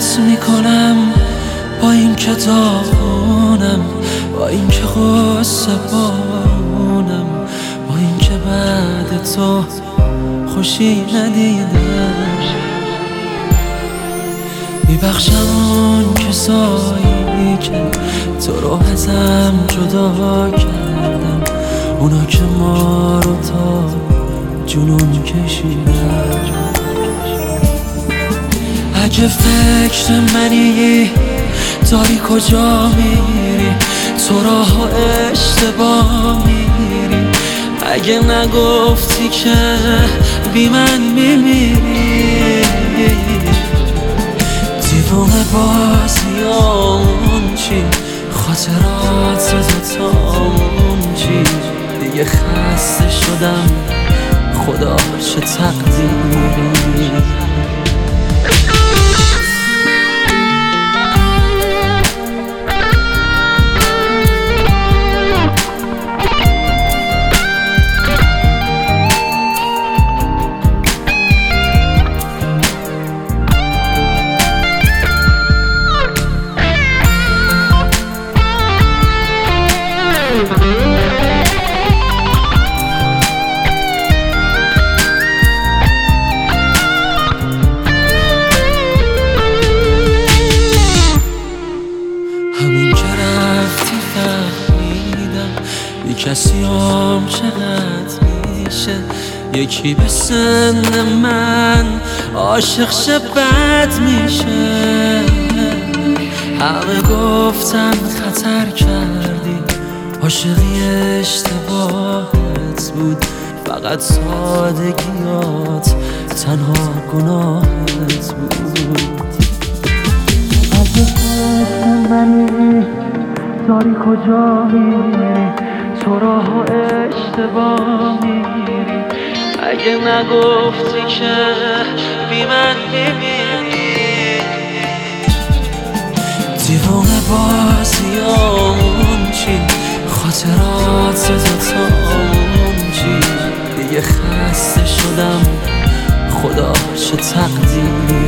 ولت میکنم با این که داغونم، با این که غصه بارونم، با این که بعد تو خوشی ندیدم. میبخشم اون کسایی که تو رو ازم جدا کردن، اونا که ما رو تا جنون کشیدن. اگه فکر منی داری کجا میری، تو راه و اشتباه میری. اگه نگفتی که بی من میمیری، دیوونه بازیامون چی، خاطرات دوتامون چی. دیگه خسته شدم خدا چه تقدیری. همین که رفتی فهمیدم بی کسی هم چقدر میشه. یکی به سن من عاشق شه بد میشه. همه گفتم خطر کردی، عاشقی اشتباهت بود، فقط سادگیات تنها گناهت بود. منی داری کجا میری، تو راه و اشتباه میری. اگه نگفتی که بی من میمیری، دیوونه بازیامون چی، خاطرات دوتامون چی. دیگه خسته شدم خدا چه تقدیری.